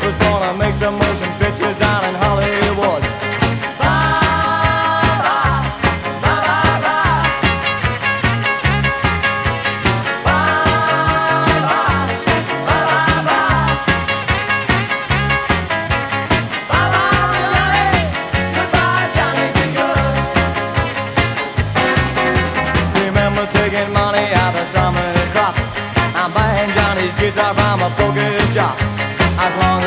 was gonna make some motion pictures down in Hollywood. Taking money out of summer crop, I'm buying Johnny's guitar from a poker shop. As long